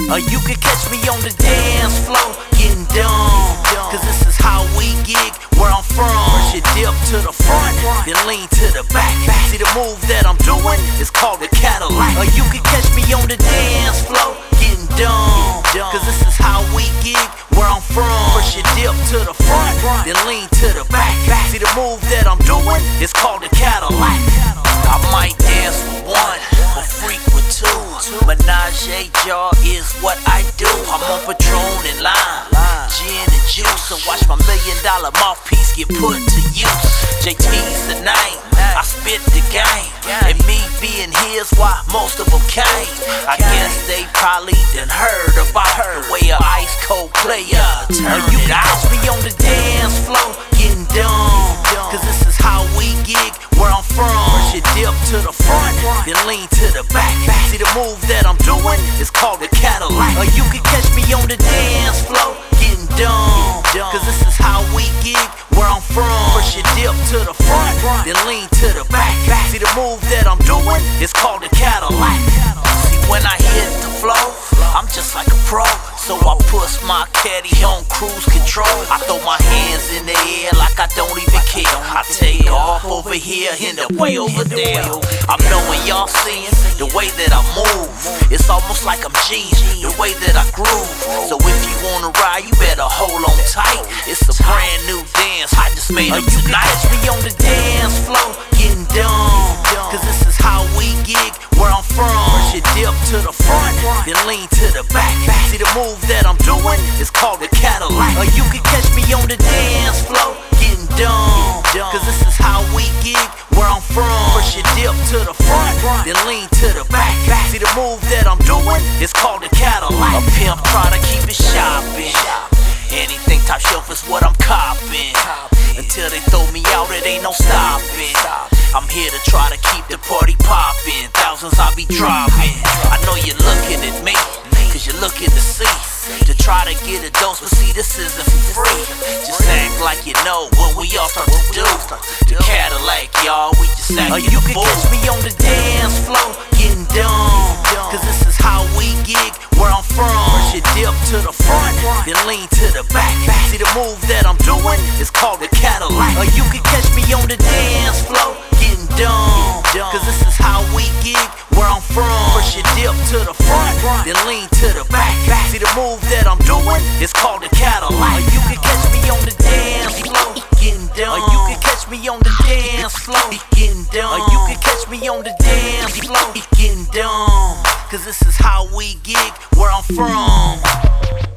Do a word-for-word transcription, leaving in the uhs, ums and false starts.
Or you can catch me on the dance floor, getting dumb. Cause this is how we gig where I'm from. First you dip to the front, then lean to the back. See the move that I'm doing is called the Cadillac. Or you can catch me on the dance floor, getting dumb. Cause this is how we gig where I'm from. First you dip to the front, then lean to the back. See the move that I'm doing is called the Cadillac. I might dance for one, but freak with two. Menage a jar is what I do. I'm on Patron and lime, gin and juice. So watch my million dollar mouthpiece get put to use. J T's the name, I spit the game. And me being here's why most of them came. I guess they probably done heard about her the way a ice cold player turn you it out. You can catch me on the dance floor, getting dumb. Cause this is how we gig where I'm from. First you dip to the front, then lean to the back. See the move that I'm doing is called the Cadillac. Or you can catch me on the dance floor, getting dumb. Cause this is how we gig where I'm from. First you dip to the front, then lean to the back. See the move that I'm doing is called the Cadillac. See when I hit the floor, I'm just like a pro. So I push my caddy on cruise control. I throw my hands in the air like I don't even care. I take off over here and the way over there. I'm knowing y'all seeing the way that I move. It's almost like I'm G's, the way that I groove. So if you wanna ride, you better hold on tight. It's a brand new dance, I just made it tonight. You can catch me on the dance floor, getting dumb. Cause this is how we gig where I'm from. First you dip to the front, then lean to the back. See the move that I'm doing is called the Cadillac. Or you can catch me on the dance floor, getting dumb. Cause this is how we gig where I'm from. First you dip to the front, then lean to the back. See the move that I'm doing is called the Cadillac. A pimp try to keep it shopping. Anything top shelf is what I'm copping. Until they throw me out, it ain't no stopping. I'm here to try to keep the party poppin'. Thousands I be dropping. I know you're looking at me, cause you're looking to see, to try to get a dose, but see this isn't for free. Just act like you know what we all start to do. The Cadillac, y'all, we just act like you can catch me on the dance floor, getting dumb. Cause this is how we gig where I'm from. First you dip to the front, then lean to the back. See the move that I'm doing is called the Cadillac. Or you can catch me on the dance floor, getting dumb. Cause this is how we gig where I'm from. First you dip to the front, then lean to the back. See the move that I'm doing is called the Cadillac. Or you can catch me on the dance floor, getting dumb. Or you can catch me on the dance floor, getting dumb. Or you can catch me on the dance floor, getting dumb. Cause this is how we gig where I'm from.